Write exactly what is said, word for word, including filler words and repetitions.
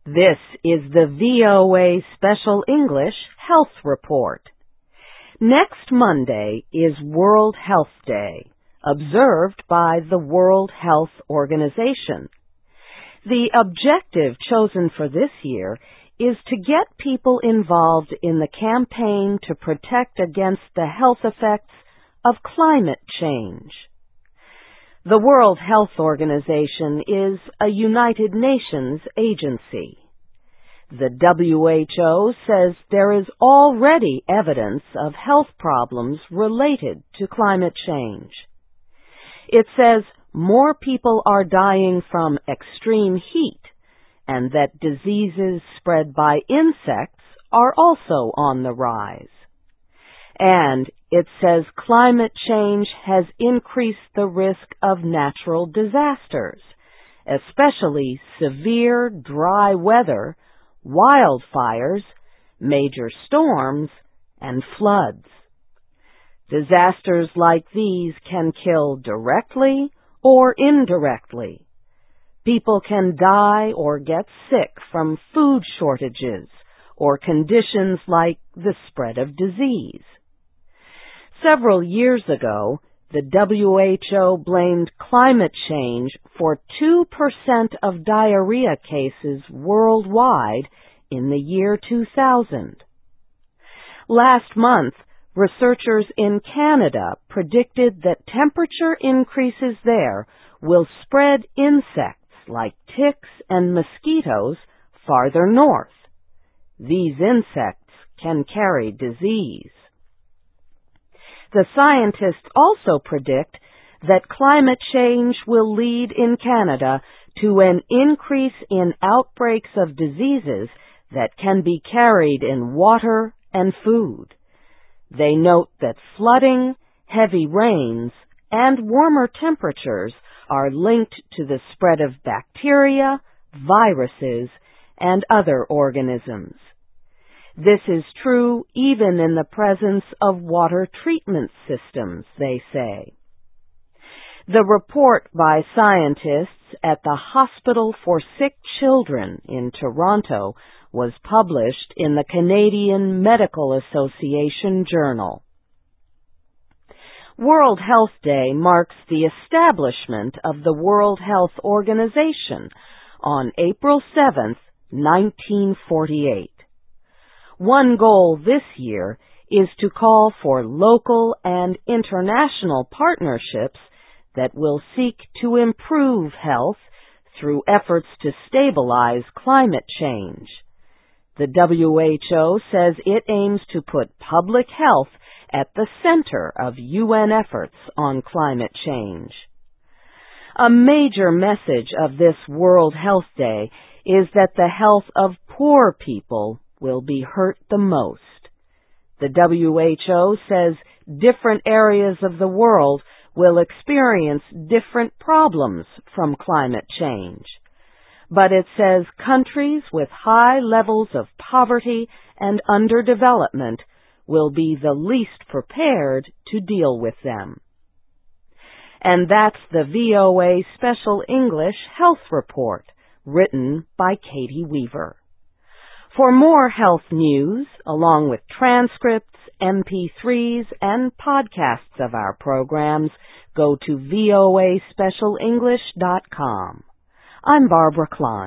This is the V O A Special English Health Report. Next Monday is World Health Day, observed by the World Health Organization. The objective chosen for this year is to get people involved in the campaign to protect against the health effects of climate change. The World Health Organization is a United Nations agency. The W H O says there is already evidence of health problems related to climate change. It says more people are dying from extreme heat and that diseases spread by insects are also on the rise. And it says climate change has increased the risk of natural disasters, especially severe dry weather, wildfires, major storms, and floods. Disasters like these can kill directly or indirectly. People can die or get sick from food shortages or conditions like the spread of disease. Several years ago, the W H O blamed climate change for two percent of diarrhea cases worldwide in the year two thousand. Last month, researchers in Canada predicted that temperature increases there will spread insects like ticks and mosquitoes farther north. These insects can carry disease. The scientists also predict that climate change will lead in Canada to an increase in outbreaks of diseases that can be carried in water and food. They note that flooding, heavy rains, and warmer temperatures are linked to the spread of bacteria, viruses, and other organisms. This is true even in the presence of water treatment systems, they say. The report by scientists at the Hospital for Sick Children in Toronto was published in the Canadian Medical Association Journal. World Health Day marks the establishment of the World Health Organization on April seventh, nineteen forty-eight. One goal this year is to call for local and international partnerships that will seek to improve health through efforts to stabilize climate change. The W H O says it aims to put public health at the center of U N efforts on climate change. A major message of this World Health Day is that the health of poor people will be hurt the most. The W H O says different areas of the world will experience different problems from climate change. But it says countries with high levels of poverty and underdevelopment will be the least prepared to deal with them. And that's the V O A Special English Health Report, written by Katie Weaver. For more health news, along with transcripts, M P threes, and podcasts of our programs, go to V O A special english dot com. I'm Barbara Klein.